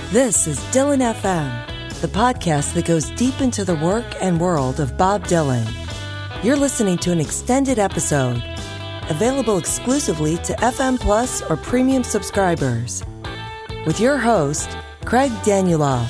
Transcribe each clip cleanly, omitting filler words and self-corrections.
This is Dylan FM, the podcast that goes deep into the work and world of Bob Dylan. You're listening to an extended episode, available exclusively to FM Plus or premium subscribers, with your host, Craig Danieloff.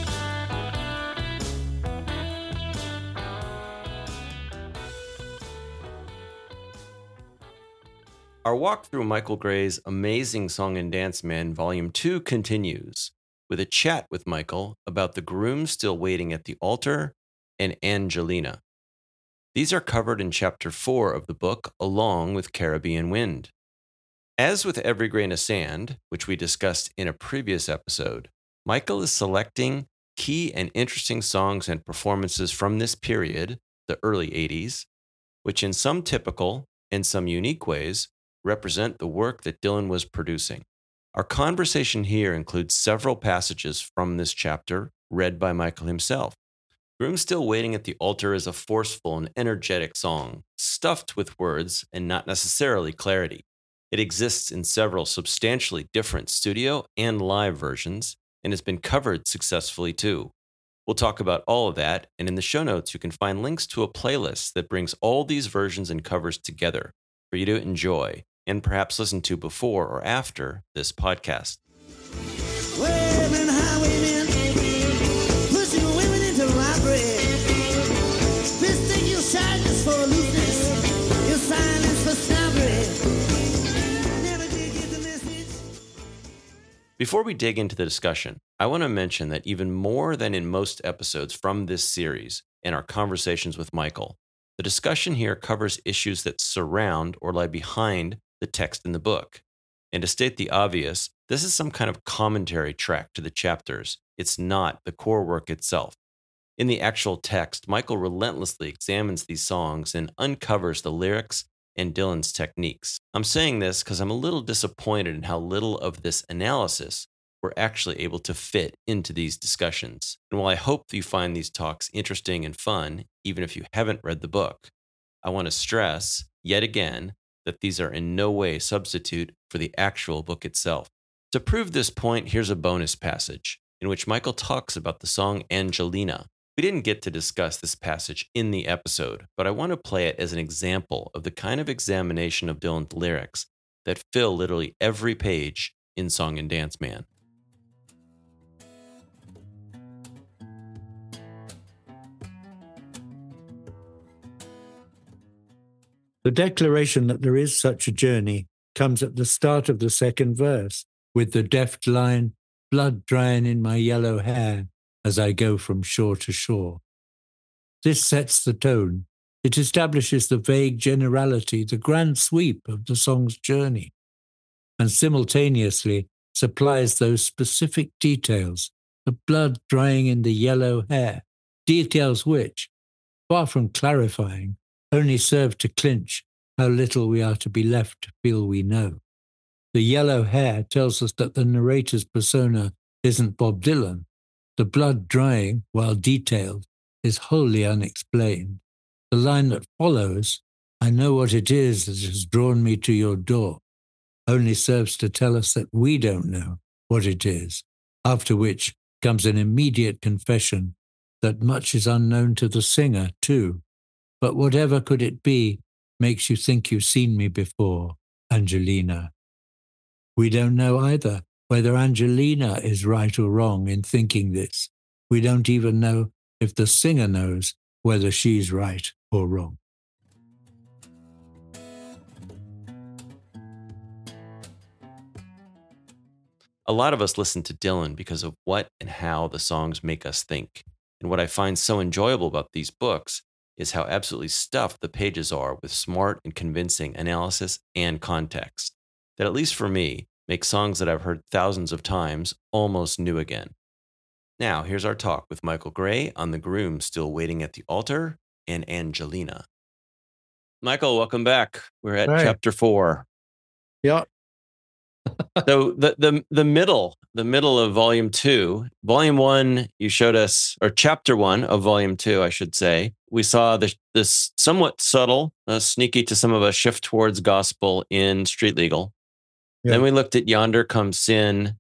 Our walk through Michael Gray's Amazing Song and Dance Man Volume 2 continues with a chat with Michael about the groom still waiting at the altar and Angelina. These are covered in Chapter 4 of the book, along with Caribbean Wind. As with Every Grain of Sand, which we discussed in a previous episode, Michael is selecting key and interesting songs and performances from this period, the early 80s, which in some typical and some unique ways represent the work that Dylan was producing. Our conversation here includes several passages from this chapter read by Michael himself. Groom Still Waiting at the Altar is a forceful and energetic song, stuffed with words and not necessarily clarity. It exists in several substantially different studio and live versions, and has been covered successfully too. We'll talk about all of that, and in the show notes you can find links to a playlist that brings all these versions and covers together for you to enjoy and perhaps listen to before or after this podcast. Before we dig into the discussion, I want to mention that even more than in most episodes from this series and our conversations with Michael, the discussion here covers issues that surround or lie behind the text in the book. And to state the obvious, this is some kind of commentary track to the chapters. It's not the core work itself. In the actual text, Michael relentlessly examines these songs and uncovers the lyrics and Dylan's techniques. I'm saying this because I'm a little disappointed in how little of this analysis we're actually able to fit into these discussions. And while I hope you find these talks interesting and fun, even if you haven't read the book, I want to stress, yet again, that these are in no way substitute for the actual book itself. To prove this point, here's a bonus passage in which Michael talks about the song Angelina. We didn't get to discuss this passage in the episode, but I want to play it as an example of the kind of examination of Dylan's lyrics that fill literally every page in Song and Dance Man. The declaration that there is such a journey comes at the start of the second verse, with the deft line, blood drying in my yellow hair as I go from shore to shore. This sets the tone. It establishes the vague generality, the grand sweep of the song's journey, and simultaneously supplies those specific details, the blood drying in the yellow hair, details which, far from clarifying, only serve to clinch how little we are to be left to feel we know. The yellow hair tells us that the narrator's persona isn't Bob Dylan. The blood drying, while detailed, is wholly unexplained. The line that follows, I know what it is that has drawn me to your door, only serves to tell us that we don't know what it is, after which comes an immediate confession that much is unknown to the singer, too. But whatever could it be makes you think you've seen me before, Angelina. We don't know either whether Angelina is right or wrong in thinking this. We don't even know if the singer knows whether she's right or wrong. A lot of us listen to Dylan because of what and how the songs make us think. And what I find so enjoyable about these books is how absolutely stuffed the pages are with smart and convincing analysis and context, that at least for me, make songs that I've heard thousands of times almost new again. Now, here's our talk with Michael Gray on The Groom Still Waiting at the Altar and Angelina. Michael, welcome back. We're at Chapter 4. Yeah. So the middle of Volume 2, Volume 1, you showed us, or Chapter 1 of Volume 2, I should say, we saw this somewhat subtle, sneaky to some of us, shift towards gospel in Street Legal. Yeah. Then we looked at Yonder Comes Sin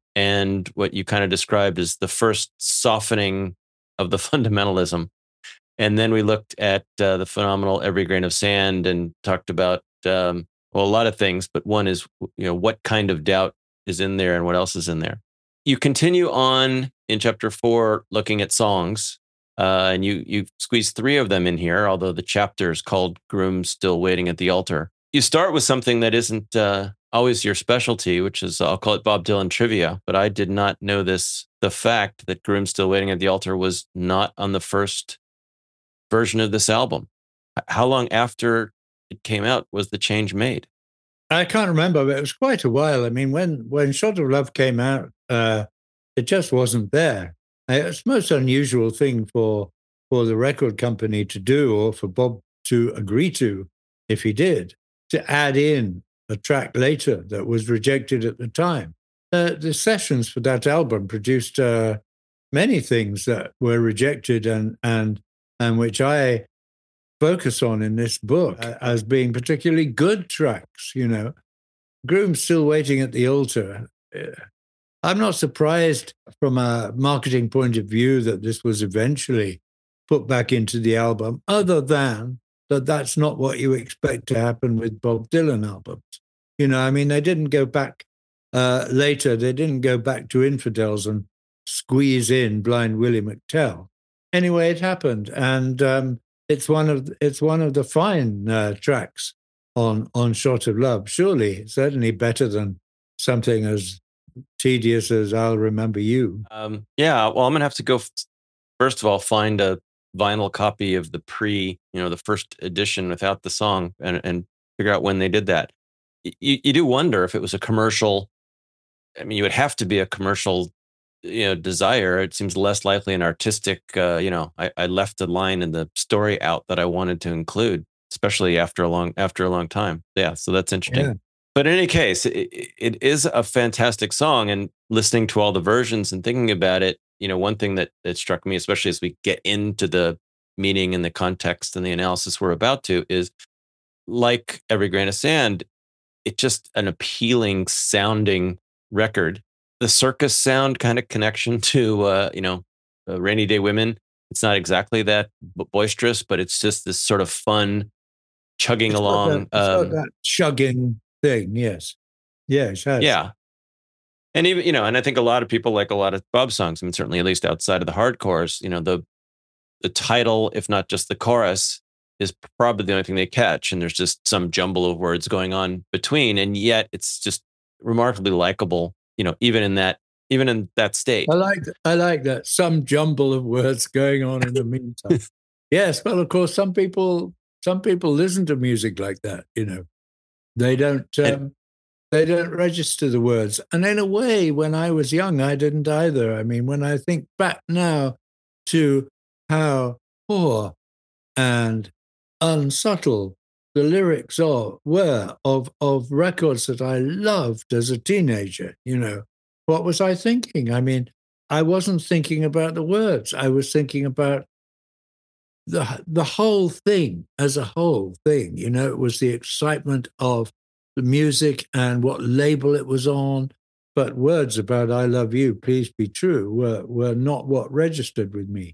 and what you kind of described as the first softening of the fundamentalism. And then we looked at the phenomenal Every Grain of Sand and talked about, well, a lot of things, but one is, what kind of doubt is in there and what else is in there. You continue on in chapter 4, looking at songs, and you squeeze 3 of them in here, although the chapter is called Groom Still Waiting at the Altar. You start with something that isn't always your specialty, which is, I'll call it Bob Dylan trivia, but I did not know this, the fact that Groom Still Waiting at the Altar was not on the first version of this album. How long after it came out was the change made? I can't remember, but it was quite a while. I mean, when Shot of Love came out, it just wasn't there. It's the most unusual thing for the record company to do, or for Bob to agree to, if he did, to add in a track later that was rejected at the time. The sessions for that album produced many things that were rejected and which I focus on in this book as being particularly good tracks. Groom Still Waiting at the Altar. I'm not surprised from a marketing point of view that this was eventually put back into the album, other than that's not what you expect to happen with Bob Dylan albums. They didn't go back later. They didn't go back to Infidels and squeeze in Blind Willie McTell. Anyway, it happened, and it's one of the fine tracks on Shot of Love. Surely, certainly better than something as tedious as I'll Remember You. Yeah, well, I'm gonna have to go first of all find a vinyl copy of the the first edition without the song, and figure out when they did that. You do wonder if it was a commercial. I mean, you would have to be a commercial desire. It seems less likely an artistic. I left a line in the story out that I wanted to include, especially after a long time. Yeah, so that's interesting. Yeah. But in any case, it is a fantastic song, and listening to all the versions and thinking about it, one thing that struck me, especially as we get into the meaning and the context and the analysis we're about to, is like Every Grain of Sand, it's just an appealing sounding record. The circus sound kind of connection to, Rainy Day Women. It's not exactly that boisterous, but it's just this sort of fun chugging along. That chugging thing, yes. Yes. Yeah. And even, and I think a lot of people like a lot of Bob songs. I mean, certainly at least outside of the hardcores, the title, if not just the chorus, is probably the only thing they catch. And there's just some jumble of words going on between. And yet it's just remarkably likable, even in that state. I like that. Some jumble of words going on in the meantime. Yes. Well, of course, some people listen to music like that, They don't register the words. And in a way, when I was young, I didn't either. I mean, when I think back now to how poor and unsubtle the lyrics were of records that I loved as a teenager, what was I thinking? I mean, I wasn't thinking about the words. I was thinking about the whole thing as a whole thing. It was the excitement of the music and what label it was on. But words about "I love you, please be true" were not what registered with me.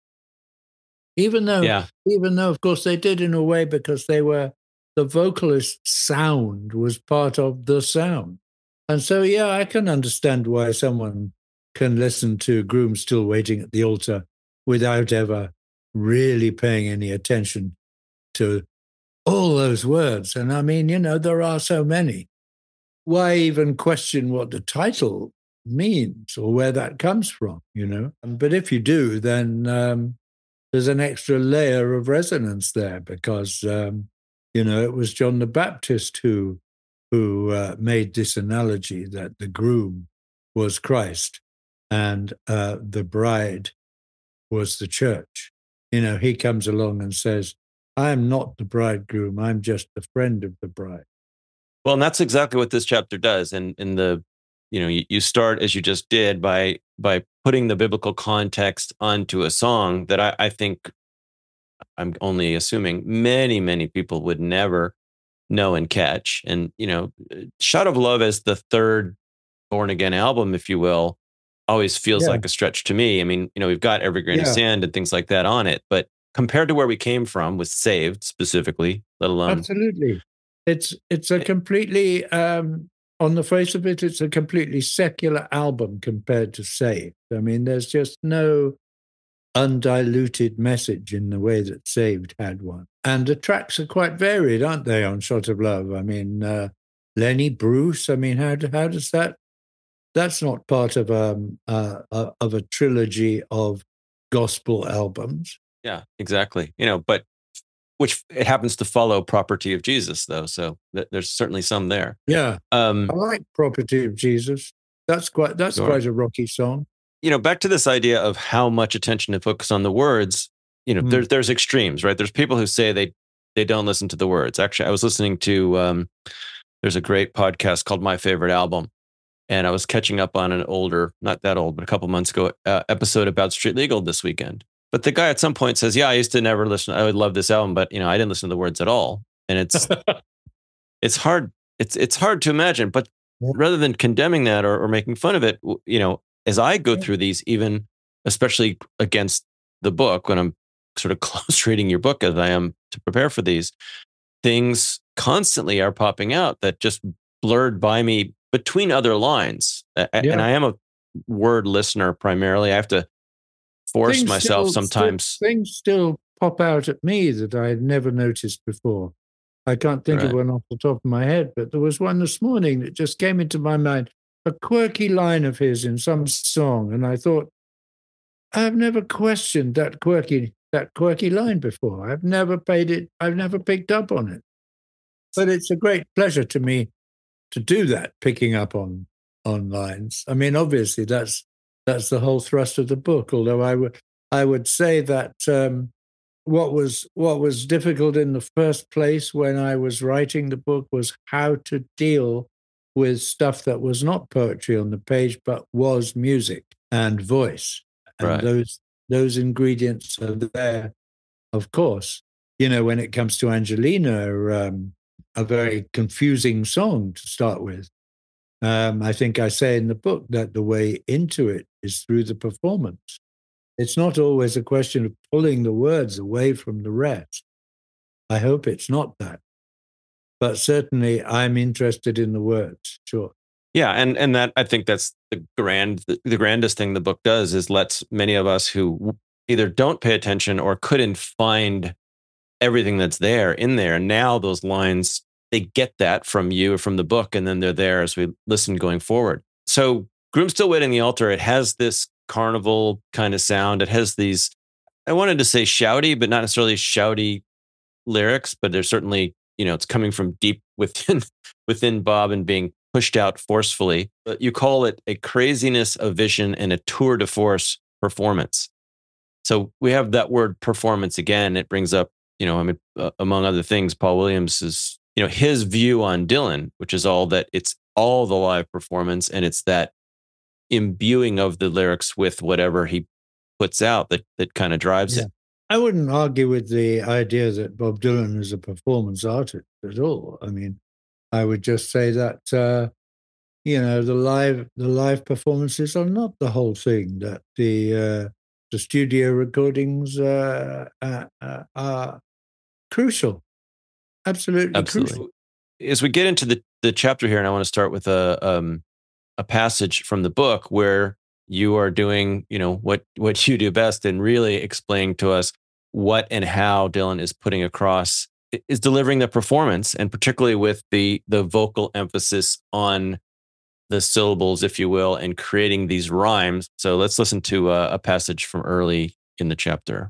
Even though, of course, they did in a way, because the vocalist's sound was part of the sound. And so, yeah, I can understand why someone can listen to Groom Still Waiting at the Altar without ever really paying any attention to all those words. And I mean, there are so many. Why even question what the title means or where that comes from, But if you do, then there's an extra layer of resonance there, because, it was John the Baptist who made this analogy that the groom was Christ and the bride was the church. He comes along and says, "I'm not the bridegroom, I'm just the friend of the bride." Well, and that's exactly what this chapter does. And in the, you start, as you just did, by putting the biblical context onto a song that I think, I'm only assuming, many, many people would never know and catch. And, Shot of Love as the third Born Again album, if you will, always feels Yeah. like a stretch to me. I mean, we've got Every Grain of Sand and things like that on it, but compared to where we came from with Saved specifically, let alone. Absolutely. It's a completely, on the face of it, it's a completely secular album compared to Saved. I mean, there's just no undiluted message in the way that Saved had one. And the tracks are quite varied, aren't they, on Shot of Love? I mean, Lenny Bruce, I mean, how does that? That's not part of a trilogy of gospel albums. Yeah, exactly. But which it happens to follow Property of Jesus, though. So there's certainly some there. Yeah, I like Property of Jesus. That's quite a rocky song. Back to this idea of how much attention to focus on the words. There's extremes, right? There's people who say they don't listen to the words. Actually, I was listening to there's a great podcast called My Favorite Album. And I was catching up on an older, not that old, but a couple months ago, episode about Street Legal this weekend. But the guy at some point says, yeah, I used to never listen. I would love this album, but I didn't listen to the words at all. And it's hard. It's hard to imagine. But rather than condemning that or making fun of it, as I go through these, even especially against the book, when I'm sort of close reading your book as I am to prepare for these, things constantly are popping out that just blurred by me between other lines. And I am a word listener primarily. I have to force myself sometimes. Things still pop out at me that I had never noticed before. I can't think of one off the top of my head, but there was one this morning that just came into my mind, a quirky line of his in some song. And I thought, I've never questioned that quirky line before. I've never picked up on it. But it's a great pleasure to me to do that, picking up on lines. I mean, obviously, that's the whole thrust of the book. Although I would say that what was difficult in the first place when I was writing the book was how to deal with stuff that was not poetry on the page, but was music and voice. And those ingredients are there, of course. When it comes to Angelina, a very confusing song to start with. I think I say in the book that the way into it is through the performance. It's not always a question of pulling the words away from the rest. I hope it's not that. But certainly I'm interested in the words, sure. Yeah, and that I think that's the grandest thing the book does is lets many of us who either don't pay attention or couldn't find everything that's there in there. And now those lines, they get that from you or from the book, and then they're there as we listen going forward. So Groom Still Waiting the Altar, it has this carnival kind of sound. It has these, I wanted to say shouty, but not necessarily shouty lyrics, but there's certainly, it's coming from deep within Bob and being pushed out forcefully. But you call it a craziness of vision and a tour de force performance. So we have that word performance again. It brings up, among other things, Paul Williams is, his view on Dylan, which is it's all the live performance, and it's that imbuing of the lyrics with whatever he puts out that kind of drives it. I wouldn't argue with the idea that Bob Dylan is a performance artist at all. I mean, I would just say that the live performances are not the whole thing. That the studio recordings are crucial, absolutely crucial. As we get into the chapter here, and I want to start with a passage from the book where you are doing, what you do best and really explaining to us what and how Dylan is putting across, is delivering the performance, and particularly with the vocal emphasis on the syllables, if you will, and creating these rhymes. So let's listen to a passage from early in the chapter.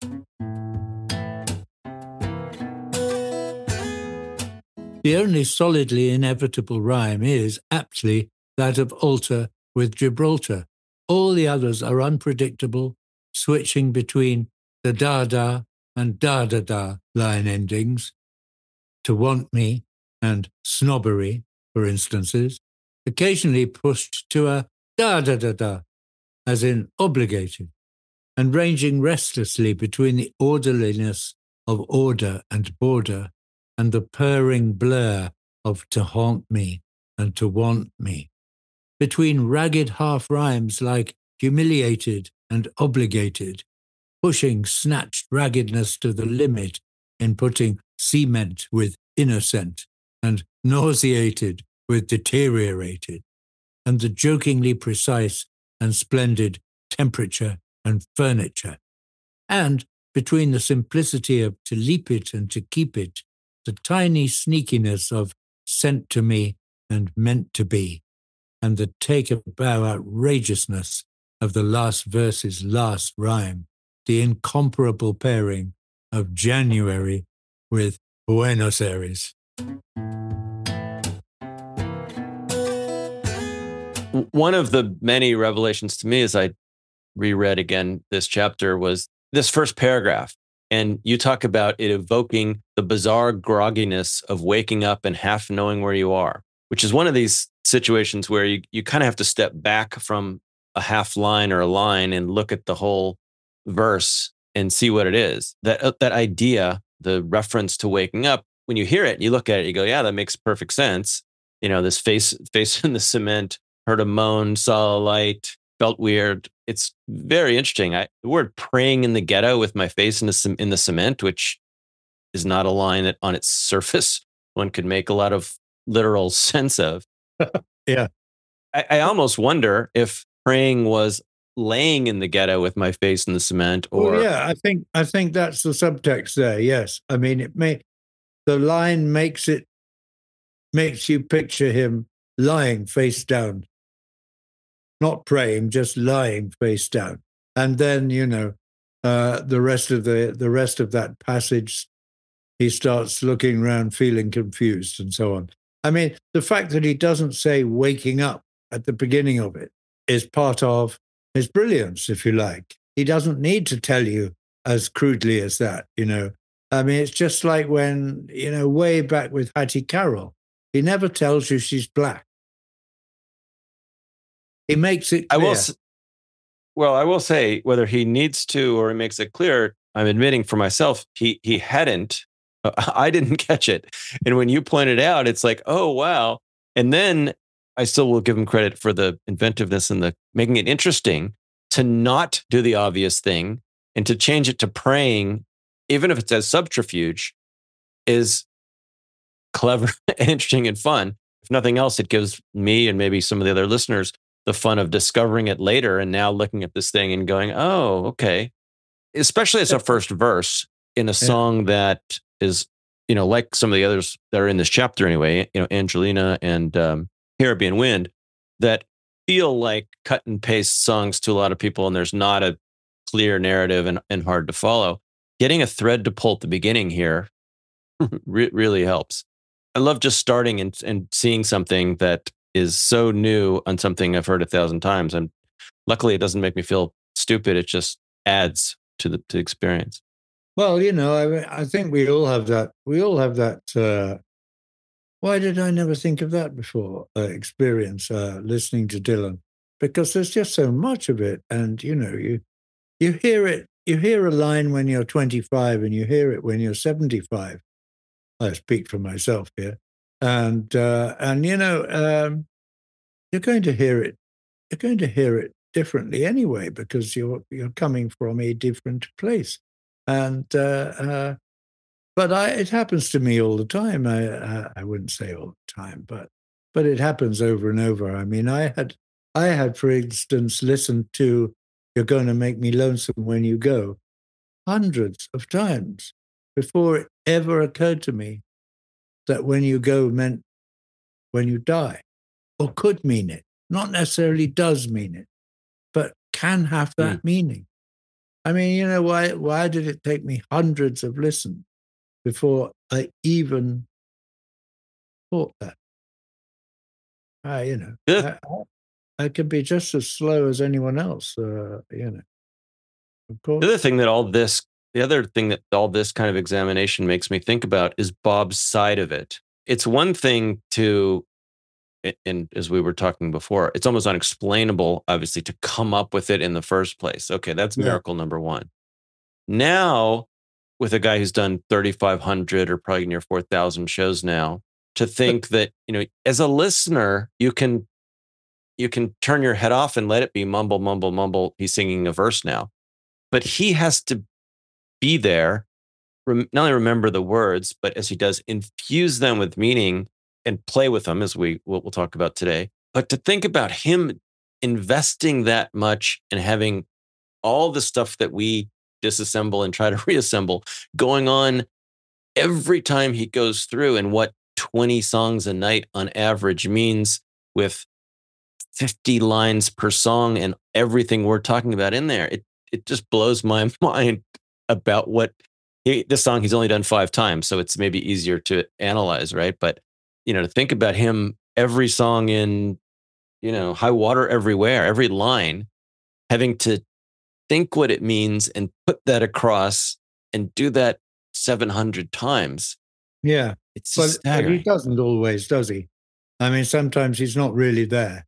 The only solidly inevitable rhyme is, aptly, that of altar with Gibraltar. All the others are unpredictable, switching between the da-da and da-da-da line endings, to want me and snobbery, for instances, occasionally pushed to a da-da-da-da, as in obligated, and ranging restlessly between the orderliness of order and border and the purring blur of to haunt me and to want me. between ragged half rhymes like humiliated and obligated, pushing snatched raggedness to the limit in putting cement with innocent and nauseated with deteriorated, and the jokingly precise and splendid temperature and furniture, and between the simplicity of to leap it and to keep it, the tiny sneakiness of sent to me and meant to be, and the take a bow outrageousness of the last verse's last rhyme, the incomparable pairing of January with Buenos Aires. One of the many revelations to me as I reread again this chapter was this first paragraph. And you talk about it evoking the bizarre grogginess of waking up and half knowing where you are, which is one of these situations where you kind of have to step back from a half line or a line and look at the whole verse and see what it is. That idea, the reference to waking up, when you hear it, you look at it, you go, yeah, that makes perfect sense. You know, this face in the cement, heard a moan, saw a light, felt weird. It's very interesting. The word praying in the ghetto with my face in the cement, which is not a line that on its surface one could make a lot of literal sense of. Yeah. I almost wonder if praying was laying in the ghetto with my face in the cement, or yeah, I think that's the subtext there. Yes, I mean the line makes you picture him lying face down, not praying, just lying face down, and then the rest of that passage, he starts looking around, feeling confused, and so on. I mean, the fact that he doesn't say waking up at the beginning of it is part of his brilliance, if you like. He doesn't need to tell you as crudely as that, I mean, it's just like when, way back with Hattie Carroll, he never tells you she's black. He makes it clear. I will say, whether he needs to or he makes it clear, I'm admitting for myself, he hadn't. I didn't catch it. And when you pointed out, it's like, oh, wow. And then I still will give him credit for the inventiveness and the making it interesting to not do the obvious thing and to change it to praying, even if it's as subterfuge, is clever, interesting, and fun. If nothing else, it gives me and maybe some of the other listeners the fun of discovering it later and now looking at this thing and going, oh, okay. Especially as a first verse in a song that is, like some of the others that are in this chapter anyway, Angelina and Caribbean Wind, that feel like cut and paste songs to a lot of people, and there's not a clear narrative and hard to follow. Getting a thread to pull at the beginning here really helps. I love just starting and seeing something that is so new on something I've heard 1,000 times. And luckily, it doesn't make me feel stupid. It just adds to the experience. Well, I think we all have that. We all have that. Why did I never think of that before? Experience listening to Dylan, because there's just so much of it, and you hear it. You hear a line when you're 25, and you hear it when you're 75. I speak for myself here, and you're going to hear it. You're going to hear it differently anyway, because you're coming from a different place, and but it happens to me all the time. I wouldn't say all the time, but it happens over and over. I mean, I had, for instance, listened to "You're Going to Make Me Lonesome When You Go" hundreds of times before it ever occurred to me that when you go meant when you die, or could mean it. Not necessarily does mean it, but can have that meaning. I mean, why did it take me hundreds of listens before I even thought that? I could be just as slow as anyone else, of course. The other thing that all this kind of examination makes me think about is Bob's side of it. It's one thing to, and as we were talking before, it's almost unexplainable, obviously, to come up with it in the first place. Okay, that's miracle number one. Now, with a guy who's done 3,500 or probably near 4,000 shows now, to think that, as a listener, you can you can turn your head off and let it be mumble, mumble, mumble. He's singing a verse now. But he has to be there, not only remember the words, but as he does, infuse them with meaning and play with them, as we'll talk about today. But to think about him investing that much and having all the stuff that we disassemble and try to reassemble going on every time he goes through, and what 20 songs a night on average means, with 50 lines per song and everything we're talking about in there. It just blows my mind about what this song he's only done 5 times, so it's maybe easier to analyze, right? But to think about him, every song in High Water Everywhere, every line, having to think what it means and put that across and do that 700 times. Yeah. It's but he doesn't always, does he? I mean, sometimes he's not really there.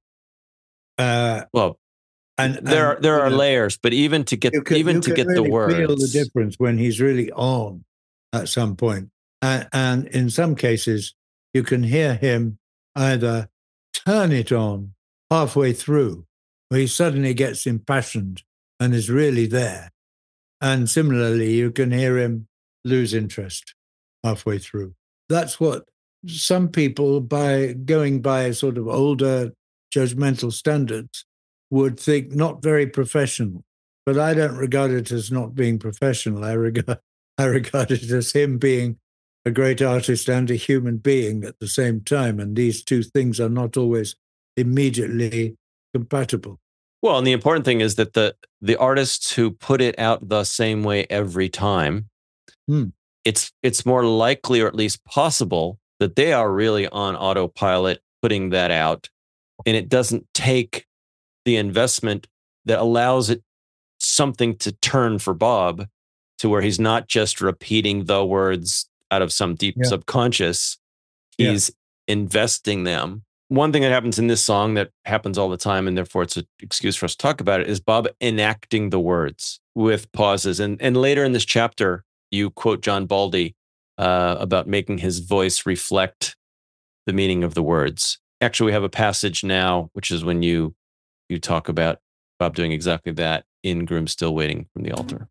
And there are layers, but even to get really the words, feel the difference when he's really on at some point. And in some cases, you can hear him either turn it on halfway through, where he suddenly gets impassioned and is really there. And similarly, you can hear him lose interest halfway through. That's what some people, by going by sort of older judgmental standards, would think not very professional. But I don't regard it as not being professional. I regard it as him being a great artist and a human being at the same time. And these two things are not always immediately compatible. Well, and the important thing is that the artists who put it out the same way every time, it's more likely, or at least possible, that they are really on autopilot putting that out, and it doesn't take the investment that allows it something to turn for Bob, to where he's not just repeating the words out of some deep subconscious. He's investing them. One thing that happens in this song that happens all the time, and therefore it's an excuse for us to talk about it, is Bob enacting the words with pauses. And later in this chapter, you quote John Baldy about making his voice reflect the meaning of the words. Actually, we have a passage now, which is when you talk about Bob doing exactly that in Groom Still Waiting from the Altar.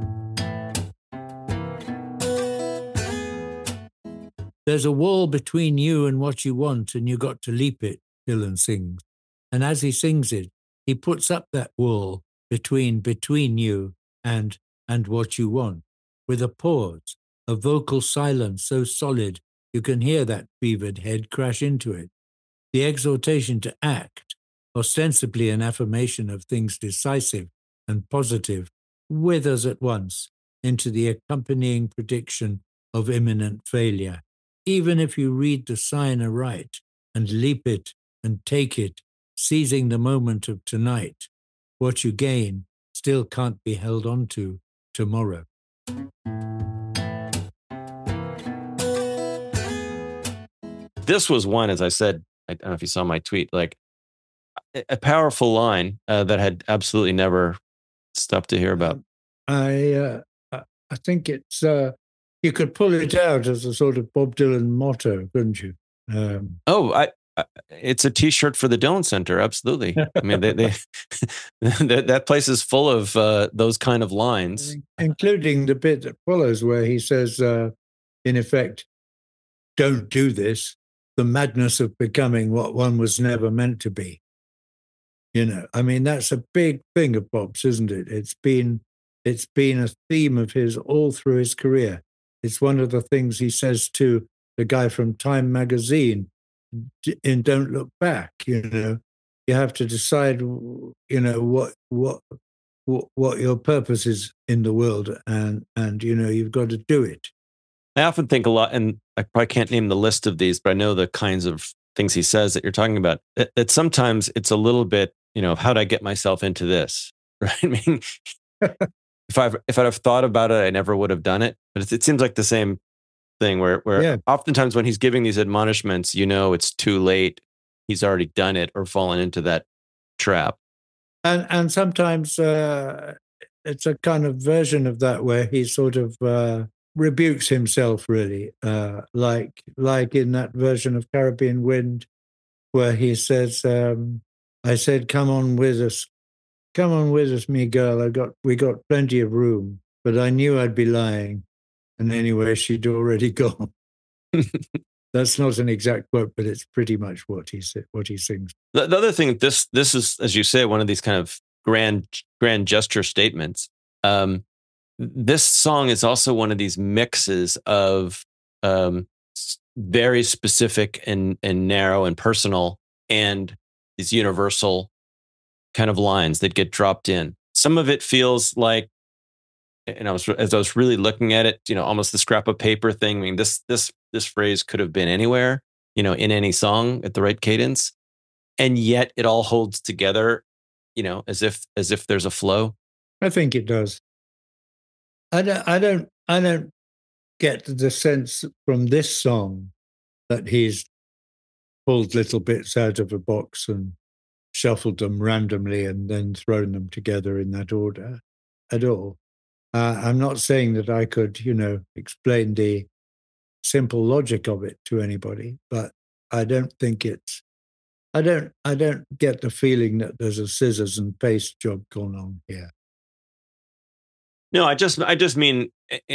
There's a wall between you and what you want, and you got to leap it, Dylan sings. And as he sings it, he puts up that wall between you and what you want, with a pause, a vocal silence so solid you can hear that fevered head crash into it. The exhortation to act, ostensibly an affirmation of things decisive and positive, withers at once into the accompanying prediction of imminent failure. Even if you read the sign aright and leap it and take it, seizing the moment of tonight, what you gain still can't be held on to tomorrow. This was one, as I said, I don't know if you saw my tweet, like a powerful line that had absolutely never stuff to hear about. I think it's you could pull it out as a sort of Bob Dylan motto, couldn't you? It's a T-shirt for the Dylan Center, absolutely. I mean, they that place is full of those kind of lines, including the bit that follows where he says, in effect, "Don't do this. The madness of becoming what one was never meant to be." I mean, that's a big thing of Bob's, isn't it? It's been a theme of his all through his career. It's one of the things he says to the guy from Time magazine in Don't Look Back. You have to decide, what your purpose is in the world, and you've got to do it. I often think a lot, and I probably can't name the list of these, but I know the kinds of things he says that you're talking about, that sometimes it's a little bit, how'd I get myself into this? Right? I mean, if I'd have thought about it, I never would have done it. But it seems like the same thing where oftentimes when he's giving these admonishments, it's too late. He's already done it or fallen into that trap. And sometimes it's a kind of version of that where he sort of rebukes himself, really, like in that version of Caribbean Wind, where he says, I said, come on with us. Come on with us, me girl. We got plenty of room. But I knew I'd be lying. And anyway, she'd already gone. That's not an exact quote, but it's pretty much what he sings. The other thing, this is, as you say, one of these kind of grand gesture statements. This song is also one of these mixes of very specific and narrow and personal, and these universal kind of lines that get dropped in. Some of it feels like, and as I was really looking at it, almost the scrap of paper thing. I mean, this phrase could have been anywhere, in any song at the right cadence, and yet it all holds together, as if there's a flow. I think it does. I don't get the sense from this song that he's pulled little bits out of a box and shuffled them randomly and then thrown them together in that order at all. I'm not saying that I could, explain the simple logic of it to anybody, but I don't think I don't get the feeling that there's a scissors and paste job going on here. No, I just mean,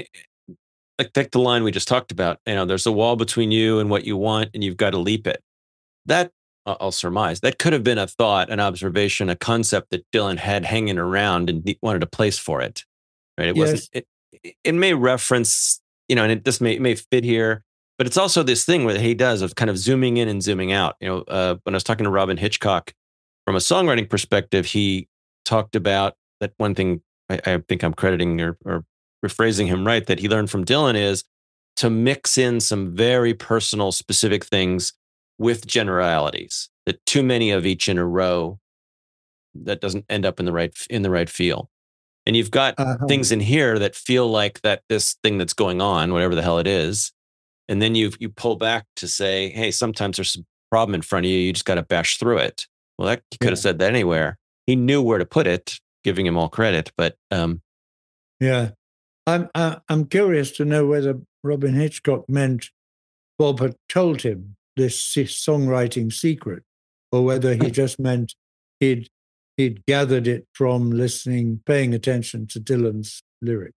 like the line we just talked about, there's a wall between you and what you want, and you've got to leap it. That, I'll surmise, that could have been a thought, an observation, a concept that Dylan had hanging around and wanted a place for it. Right? It Yes. wasn't. It may reference, and this may fit here, but it's also this thing where he does of kind of zooming in and zooming out. When I was talking to Robin Hitchcock, from a songwriting perspective, he talked about that one thing. I think I'm crediting or rephrasing him right, that he learned from Dylan is to mix in some very personal, specific things with generalities. That too many of each in a row, that doesn't end up in the right feel. And you've got things in here that feel like that this thing that's going on, whatever the hell it is, and then you pull back to say, hey, sometimes there's a problem in front of you. You just got to bash through it. Well, that he could have said that anywhere. He knew where to put it, giving him all credit. But yeah, I'm curious to know whether Robin Hitchcock meant Bob had told him this songwriting secret, or whether he just meant he'd gathered it from listening, paying attention to Dylan's lyrics.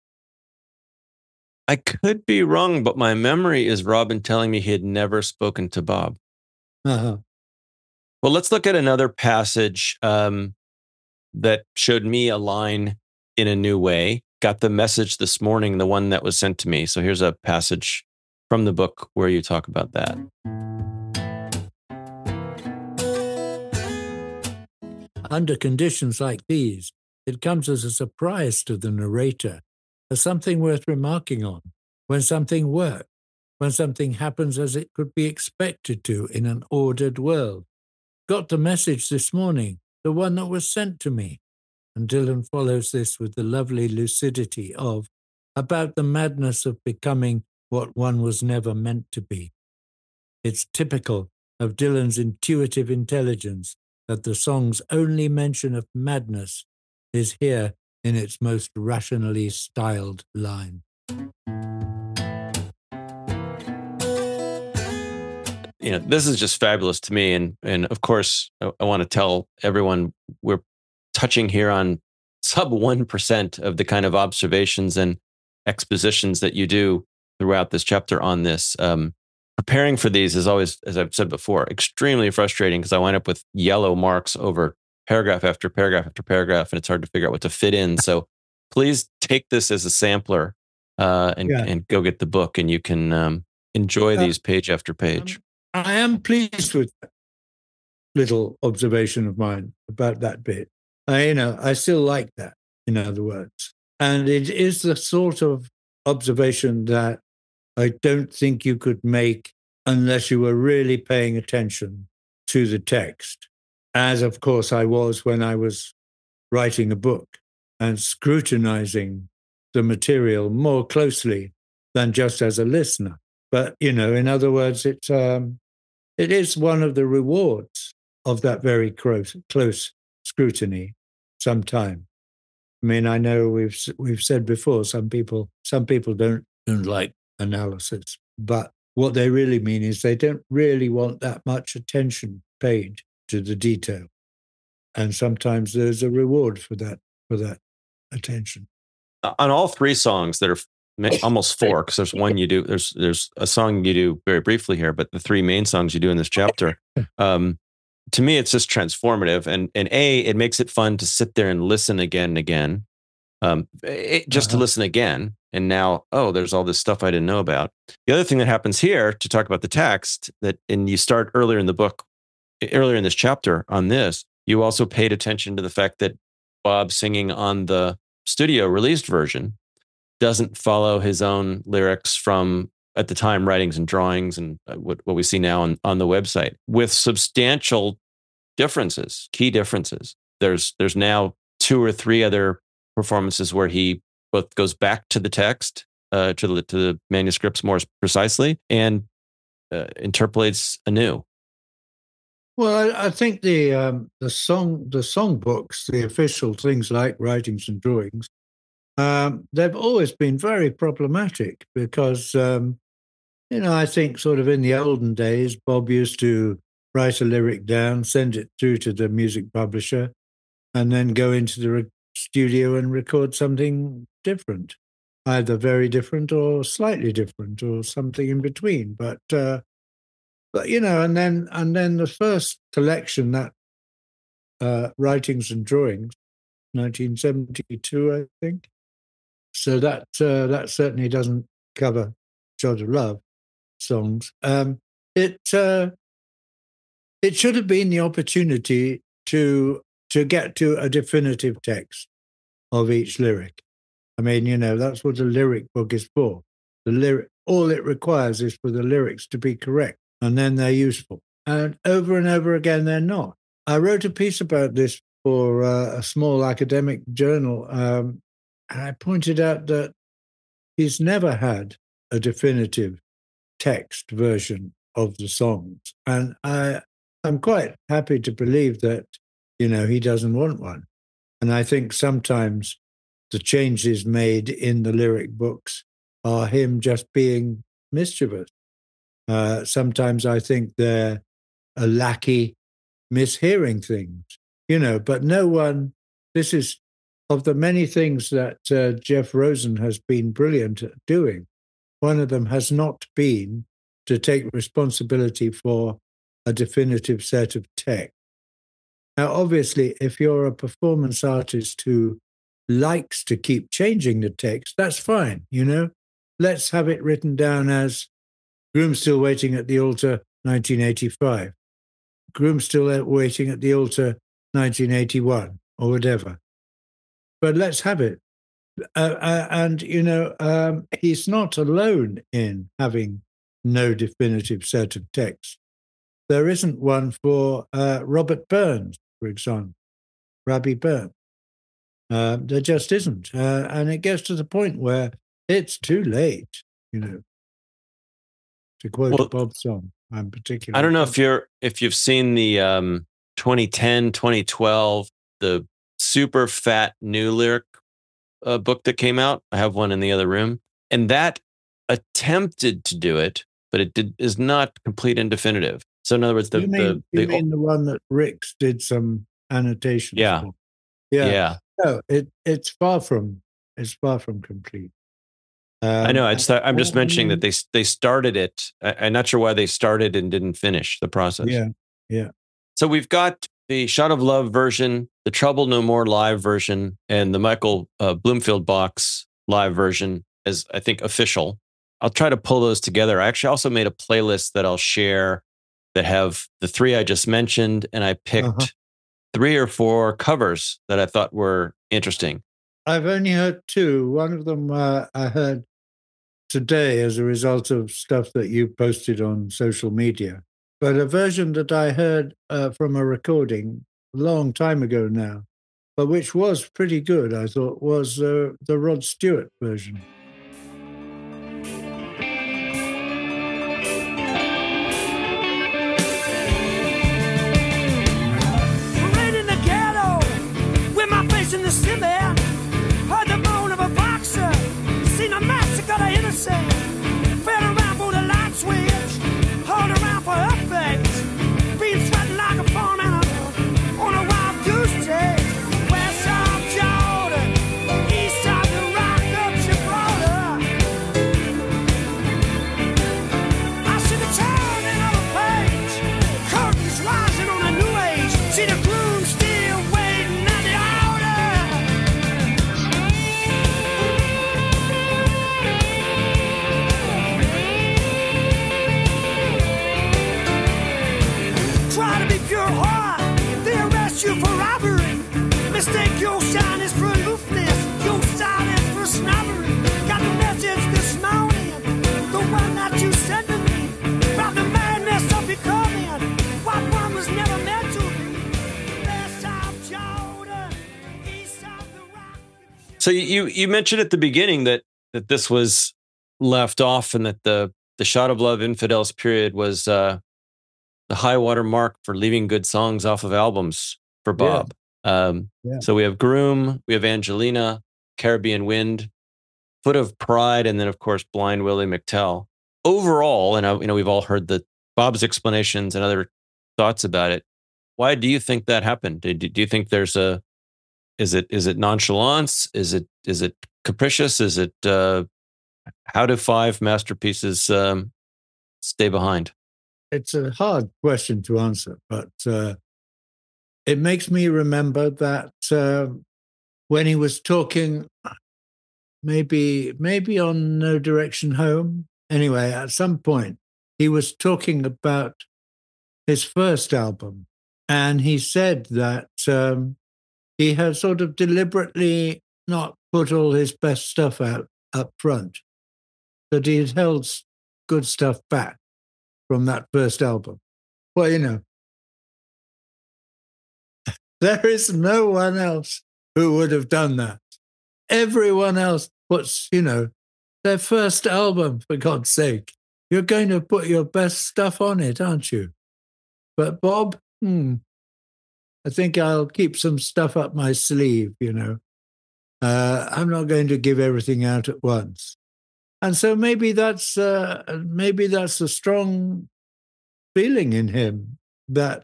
I could be wrong, but my memory is Robin telling me he had never spoken to Bob. Uh-huh. Well, let's look at another passage that showed me a line in a new way. Got the message this morning, the one that was sent to me. So here's a passage from the book where you talk about that. Under conditions like these, it comes as a surprise to the narrator, as something worth remarking on, when something works, when something happens as it could be expected to in an ordered world. Got the message this morning, the one that was sent to me. And Dylan follows this with the lovely lucidity of, about the madness of becoming what one was never meant to be. It's typical of Dylan's intuitive intelligence that the song's only mention of madness is here in its most rationally styled line. This is just fabulous to me. And of course, I want to tell everyone we're touching here on sub 1% of the kind of observations and expositions that you do throughout this chapter on this. Preparing for these is always, as I've said before, extremely frustrating because I wind up with yellow marks over paragraph after paragraph after paragraph, and it's hard to figure out what to fit in. So please take this as a sampler and go get the book, and you can enjoy these page after page. I am pleased with that little observation of mine about that bit. I still like that, in other words. And it is the sort of observation that I don't think you could make unless you were really paying attention to the text, as of course I was when I was writing a book and scrutinizing the material more closely than just as a listener. But, in other words, it is one of the rewards of that very close scrutiny sometime. I mean, I know we've said before, some people don't like analysis, but what they really mean is they don't really want that much attention paid to the detail. And sometimes there's a reward for that attention. On all three songs that are almost four, because there's one you do, there's a song you do very briefly here, but the three main songs you do in this chapter, to me, it's just transformative. And it makes it fun to sit there and listen again and again, to listen again. And now, there's all this stuff I didn't know about. The other thing that happens here, to talk about the text, and you start earlier in the book, earlier in this chapter on this, you also paid attention to the fact that Bob singing on the studio released version doesn't follow his own lyrics from, at the time, writings and drawings and what we see now on the website, with substantial differences, key differences. There's now 2 or 3 other performances where he both goes back to the text, to the manuscripts more precisely, and interpolates anew. Well, I think the song books, the official things like writings and drawings, they've always been very problematic because, I think sort of in the olden days, Bob used to write a lyric down, send it through to the music publisher, and then go into the studio and record something different, either very different or slightly different or something in between. But and then the first collection, that writings and drawings, 1972, I think. So that certainly doesn't cover Shot of Love songs. It should have been the opportunity to get to a definitive text of each lyric. I mean, that's what a lyric book is for. All it requires is for the lyrics to be correct, and then they're useful. And over again, they're not. I wrote a piece about this for a small academic journal, and I pointed out that he's never had a definitive text version of the songs. And I'm quite happy to believe that, he doesn't want one. And I think sometimes the changes made in the lyric books are him just being mischievous. Sometimes I think they're a lackey mishearing things, but no one, this is of the many things that Jeff Rosen has been brilliant at doing. One of them has not been to take responsibility for a definitive set of text. Now, obviously, if you're a performance artist who likes to keep changing the text, that's fine, Let's have it written down as Groom Still Waiting at the Altar, 1985. Groom Still Waiting at the Altar, 1981, or whatever. But let's have it. He's not alone in having no definitive set of text. There isn't one for Robert Burns, for example, Rabbi Burns. There just isn't. And it gets to the point where it's too late, to quote a Bob song. I'm particularly. I don't know if you've seen the 2010, 2012, the super fat new lyric book that came out. I have one in the other room, and that attempted to do it, but it is not complete and definitive. So in other words, you mean the one that Ricks did some annotations for? Yeah. No, it's far from complete. I know. I'm just mentioning that they started it. I'm not sure why they started and didn't finish the process. Yeah. So we've got the Shot of Love version, the Trouble No More live version, and the Michael Bloomfield box live version as, I think, official. I'll try to pull those together. I actually also made a playlist that I'll share that have the 3 I just mentioned, and I picked 3 or 4 covers that I thought were interesting. I've only heard 2. One of them I heard today as a result of stuff that you posted on social media. But a version that I heard from a recording a long time ago now, but which was pretty good, I thought, was the Rod Stewart version. Right in the ghetto, with my face in the cement, heard the moan of a boxer, seen a massacre of innocent, fell around for the light switch, hauled around for updates, being sweating like a farm animal on a wild goose So you mentioned at the beginning that this was left off, and that the Shot of Love Infidels period was the high water mark for leaving good songs off of albums for Bob. So we have Groom, we have Angelina, Caribbean Wind, Foot of Pride, and then of course Blind Willie McTell. Overall, and we've all heard Bob's explanations and other thoughts about it. Why do you think that happened? Do you think there's is it nonchalance? Is it capricious? Is it how do 5 masterpieces stay behind? It's a hard question to answer, but it makes me remember that when he was talking, maybe on No Direction Home. Anyway, at some point, he was talking about his first album, and he said that he had sort of deliberately not put all his best stuff out up front, that he had held good stuff back from that first album. Well, there is no one else who would have done that. Everyone else puts, their first album, for God's sake. You're going to put your best stuff on it, aren't you? But Bob, I think I'll keep some stuff up my sleeve, I'm not going to give everything out at once. And so maybe that's a strong feeling in him that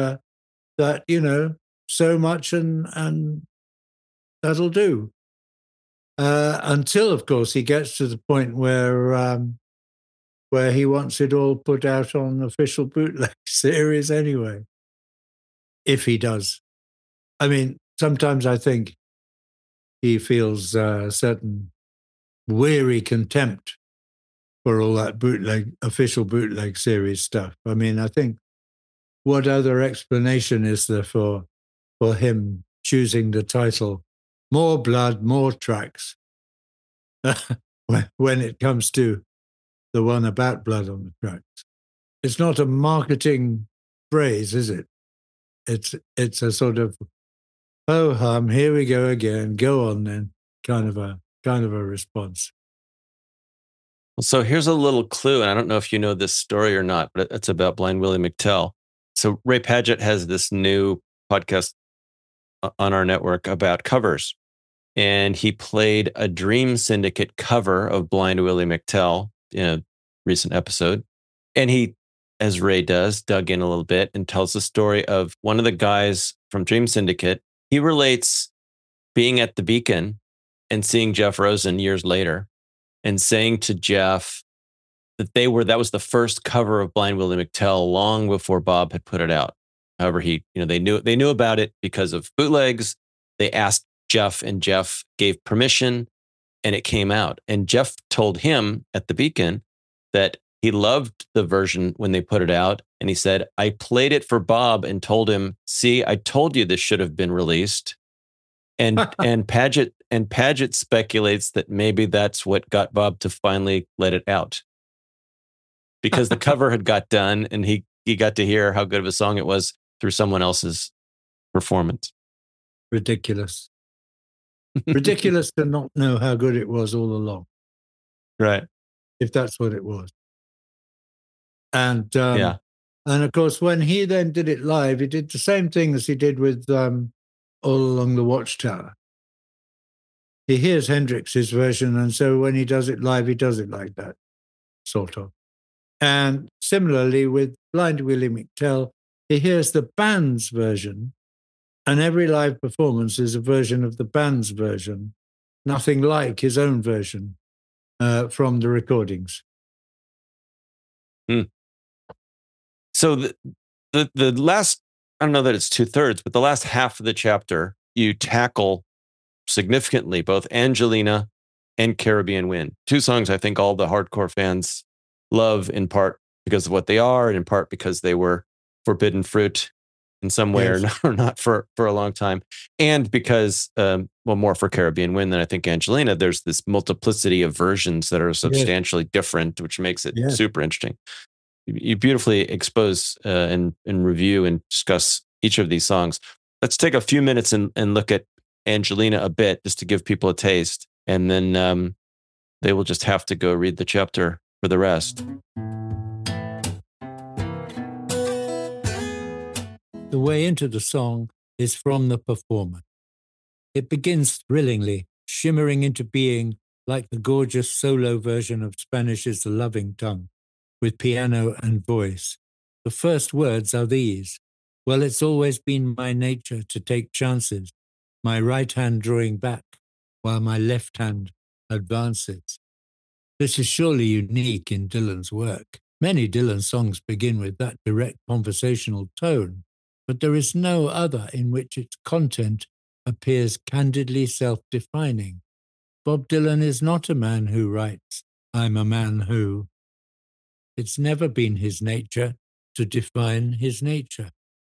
so much and that'll do. Until, of course, he gets to the point where he wants it all put out on official bootleg series anyway. If he does. I mean, sometimes I think he feels a certain weary contempt for all that official bootleg series stuff. I mean, I think what other explanation is there for him choosing the title More Blood, More Tracks when it comes to the one about blood on the tracks? It's not a marketing phrase, is it? It's a sort of ho-hum, here we go again, go on then, kind of a response. So here's a little clue, and I don't know if you know this story or not, but it's about Blind Willie McTell. So Ray Padgett has this new podcast on our network about covers, and he played a Dream Syndicate cover of Blind Willie McTell in a recent episode, and he, as Ray does, dug in a little bit and tells the story of one of the guys from Dream Syndicate. He relates being at the Beacon and seeing Jeff Rosen years later and saying to Jeff that that was the first cover of Blind Willie McTell long before Bob had put it out. However, they knew about it because of bootlegs. They asked Jeff, and Jeff gave permission, and it came out. And Jeff told him at the Beacon that he loved the version when they put it out. And he said, I played it for Bob and told him, see, I told you this should have been released. And Padgett speculates that maybe that's what got Bob to finally let it out. Because the cover had got done, and he got to hear how good of a song it was through someone else's performance. Ridiculous. Ridiculous to not know how good it was all along. Right. If that's what it was. And of course, when he then did it live, he did the same thing as he did with All Along the Watchtower. He hears Hendrix's version, and so when he does it live, he does it like that, sort of. And similarly with Blind Willie McTell, he hears the band's version, and every live performance is a version of the band's version, nothing like his own version from the recordings. So the last, I don't know that it's 2/3, but the last half of the chapter, you tackle significantly both Angelina and Caribbean Wind. 2 songs I think all the hardcore fans love, in part because of what they are, and in part because they were forbidden fruit in some way or not for a long time. And because, more for Caribbean Wind than I think Angelina, there's this multiplicity of versions that are substantially different, which makes it super interesting. You beautifully expose and review and discuss each of these songs. Let's take a few minutes and look at Angelina a bit just to give people a taste, and then they will just have to go read the chapter for the rest. The way into the song is from the performer. It begins thrillingly, shimmering into being like the gorgeous solo version of Spanish's The Loving Tongue, with piano and voice. The first words are these: well, it's always been my nature to take chances, my right hand drawing back while my left hand advances. This is surely unique in Dylan's work. Many Dylan songs begin with that direct conversational tone, but there is no other in which its content appears candidly self-defining. Bob Dylan is not a man who writes, I'm a man who. It's never been his nature to define his nature.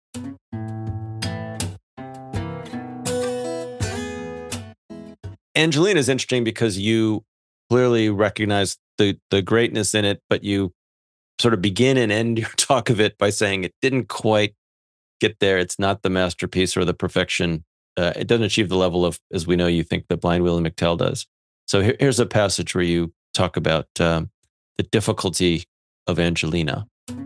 Angelina is interesting because you clearly recognize the greatness in it, but you sort of begin and end your talk of it by saying it didn't quite get there. It's not the masterpiece or the perfection. It doesn't achieve the level of, as we know, you think that Blind Willie McTell does. So here's a passage where you talk about the difficulty of Angelina.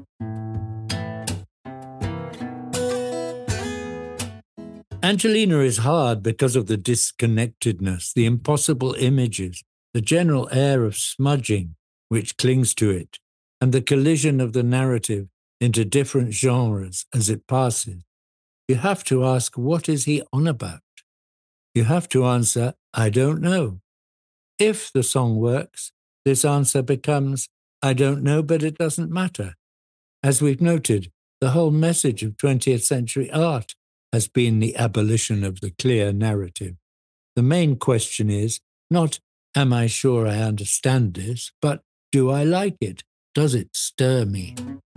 Angelina is hard because of the disconnectedness, the impossible images, the general air of smudging which clings to it, and the collision of the narrative into different genres as it passes. You have to ask, what is he on about? You have to answer, I don't know. If the song works, this answer becomes, I don't know, but it doesn't matter. As we've noted, the whole message of 20th century art has been the abolition of the clear narrative. The main question is not, am I sure I understand this, but do I like it? Does it stir me?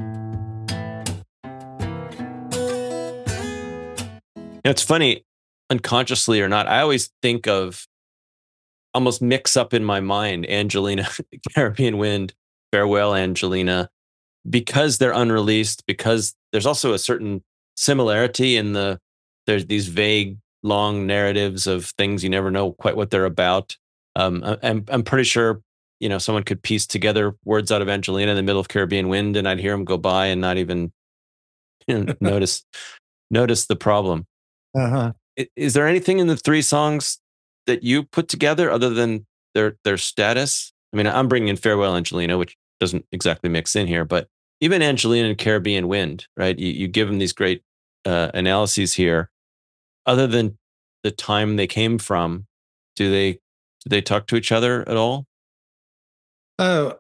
It's funny, unconsciously or not, I always think of, almost mix up in my mind, Angelina, Caribbean Wind, Farewell Angelina, because they're unreleased, because there's also a certain similarity in there's these vague, long narratives of things you never know quite what they're about. I'm pretty sure, someone could piece together words out of Angelina in the middle of Caribbean Wind, and I'd hear them go by and not even notice the problem. Uh-huh. Is there anything in the three songs that you put together other than their status? I mean, I'm bringing in Farewell Angelina, which doesn't exactly mix in here, but even Angelina and Caribbean Wind, right? You give them these great analyses here. Other than the time they came from, do they talk to each other at all? I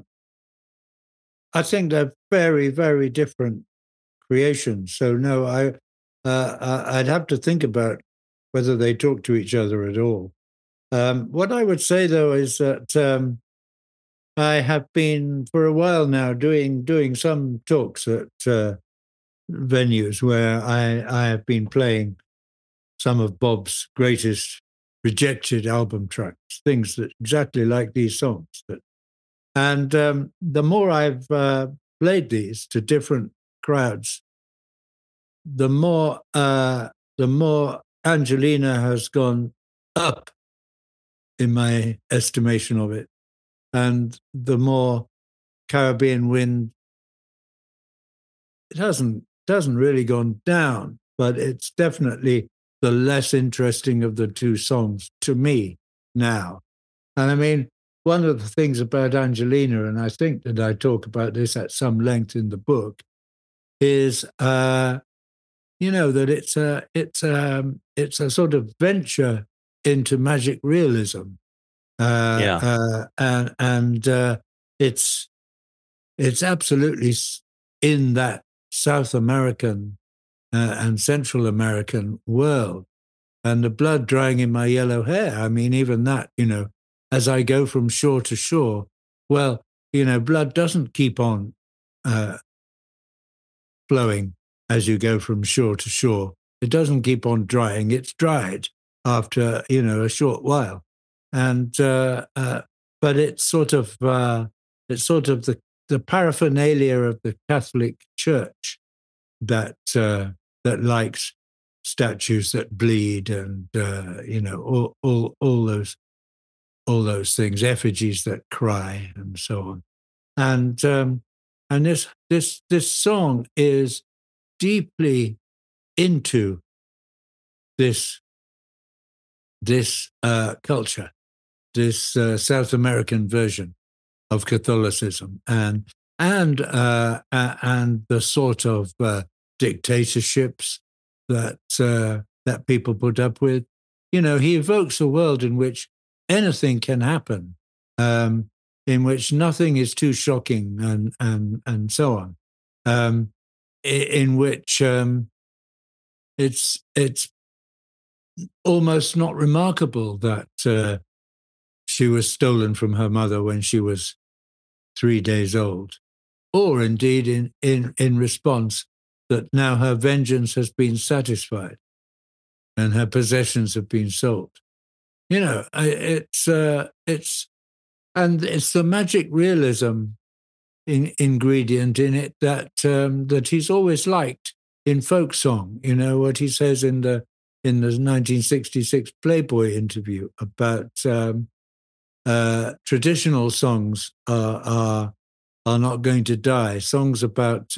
think they're very, very different creations. So no, I'd have to think about whether they talk to each other at all. What I would say, though, is that I have been for a while now doing some talks at venues where I have been playing some of Bob's greatest rejected album tracks, things that exactly like these songs. And the more I've played these to different crowds, the more Angelina has gone up in my estimation of it, and the more Caribbean Wind, it hasn't really gone down, but it's definitely the less interesting of the two songs to me now. And I mean, one of the things about Angelina, and I think that I talk about this at some length in the book, is that it's a sort of venture into magic realism, and it's absolutely in that South American and Central American world, and the blood drying in my yellow hair. I mean, even that, as I go from shore to shore, well, blood doesn't keep on flowing as you go from shore to shore. It doesn't keep on drying. It's dried after, a short while. And, but it's sort of the paraphernalia of the Catholic Church that likes statues that bleed, and all those things, effigies that cry, and so on. And this song is deeply into this culture, this South American version of Catholicism, and the sort of dictatorships that people put up with. He evokes a world in which anything can happen, in which nothing is too shocking, and so on, in which it's almost not remarkable that she was stolen from her mother when she was 3 days old, or indeed in response that now her vengeance has been satisfied and her possessions have been sold. It's the magic realism ingredient in it that he's always liked in folk song. What he says in the 1966 Playboy interview about traditional songs are not going to die. Songs about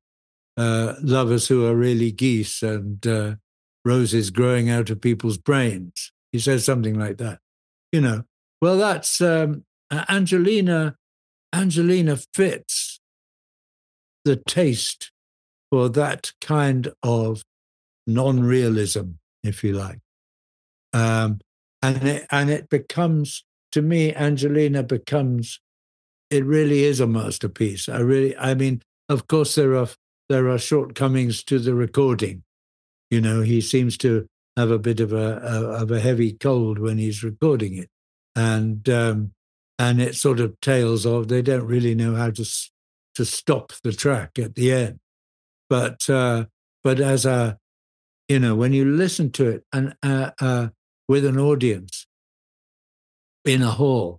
lovers who are really geese, and roses growing out of people's brains. He says something like that. Well, that's Angelina. Angelina fits the taste for that kind of non-realism, if you like. And it becomes, to me, Angelina becomes, it really is a masterpiece. I mean, of course, there are shortcomings to the recording. He seems to have a bit of a heavy cold when he's recording it, and it sort of tails off. They don't really know how to stop the track at the end. But as when you listen to it and with an audience in a hall,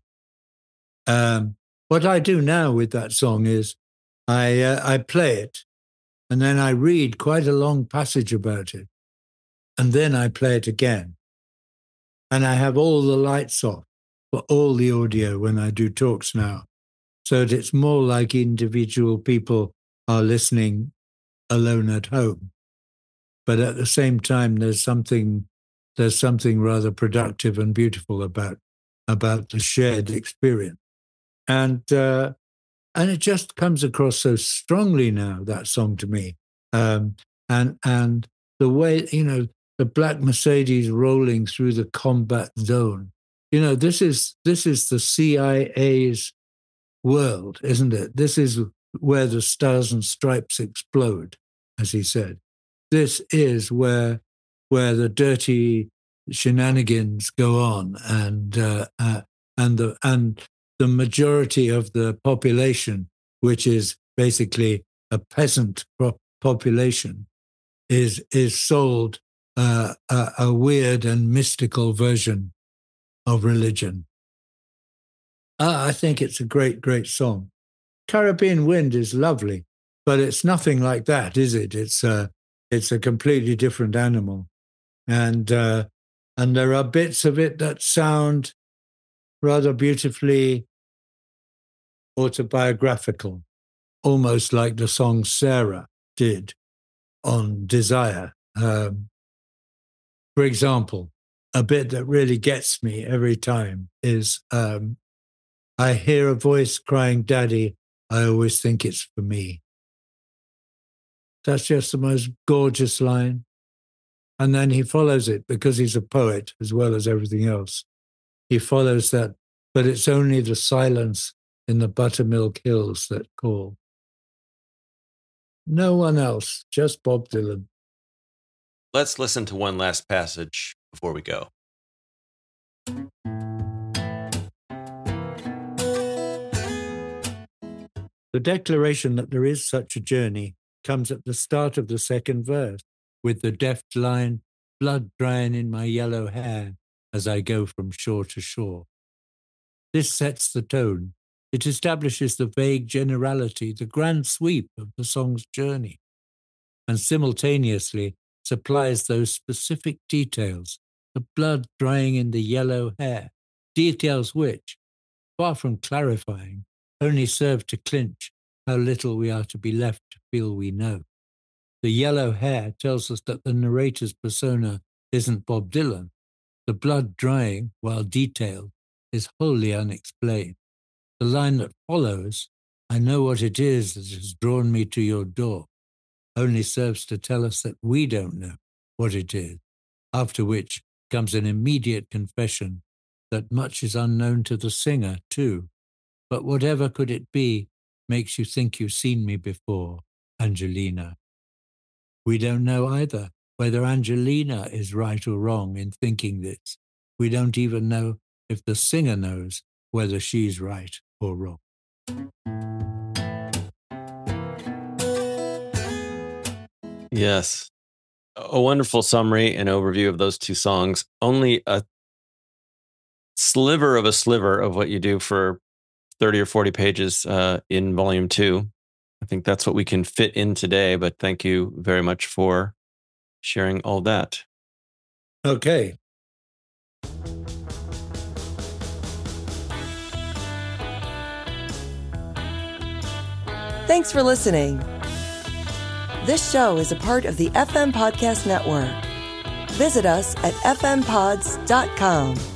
what I do now with that song is I play it, and then I read quite a long passage about it, and then I play it again. And I have all the lights off for all the audio when I do talks now, so that it's more like individual people are listening alone at home. But at the same time, there's something rather productive and beautiful about the shared experience. And it just comes across so strongly now, that song, to me. And the way, the black Mercedes rolling through the combat zone. This is the CIA's world, isn't it? This is where the stars and stripes explode, as he said. This is where the dirty shenanigans go on, and the majority of the population, which is basically a peasant population, is sold a weird and mystical version of religion. I think it's a great, great song. Caribbean Wind is lovely, but it's nothing like that, is it? It's a completely different animal, and there are bits of it that sound rather beautifully autobiographical, almost like the song Sarah did on Desire. For example, a bit that really gets me every time is, I hear a voice crying, "Daddy, I always think it's for me." That's just the most gorgeous line. And then he follows it, because he's a poet as well as everything else. He follows that, but it's only the silence in the buttermilk hills that call. No one else, just Bob Dylan. Let's listen to one last passage before we go. The declaration that there is such a journey comes at the start of the second verse, with the deft line, "Blood drying in my yellow hair as I go from shore to shore." This sets the tone. It establishes the vague generality, the grand sweep of the song's journey. And simultaneously, supplies those specific details, the blood drying in the yellow hair, details which, far from clarifying, only serve to clinch how little we are to be left to feel we know. The yellow hair tells us that the narrator's persona isn't Bob Dylan. The blood drying, while detailed, is wholly unexplained. The line that follows, "I know what it is that has drawn me to your door," only serves to tell us that we don't know what it is, after which comes an immediate confession that much is unknown to the singer, too. But whatever could it be makes you think you've seen me before, Angelina. We don't know either whether Angelina is right or wrong in thinking this. We don't even know if the singer knows whether she's right or wrong. Yes. A wonderful summary and overview of those two songs. Only a sliver of what you do for 30 or 40 pages in Volume 2. I think that's what we can fit in today, but thank you very much for sharing all that. Okay. Thanks for listening. This show is a part of the FM Podcast Network. Visit us at fmpods.com.